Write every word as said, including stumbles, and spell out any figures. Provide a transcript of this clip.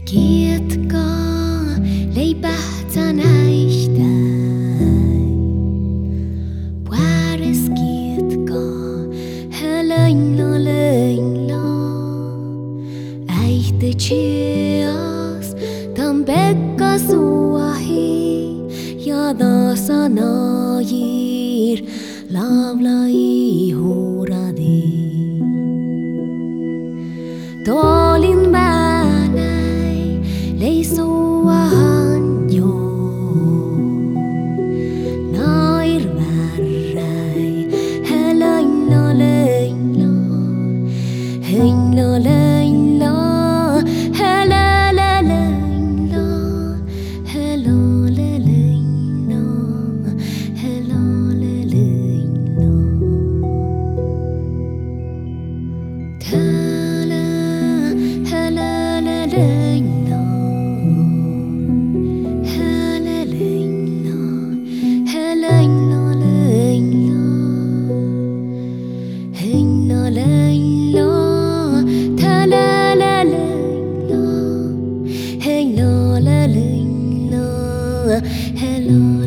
Kiet ka lei bahtan aichtai Puares kiet ka helein lo lein lo Aichte cheas tam bekka suahi Yada sanayir lavlai horadi Tolin banai lei suahan yo Nair varrai helein lo lein lo Hein lo lein lo hele le lein lo Helo le lein lo Helo le lein lo Hello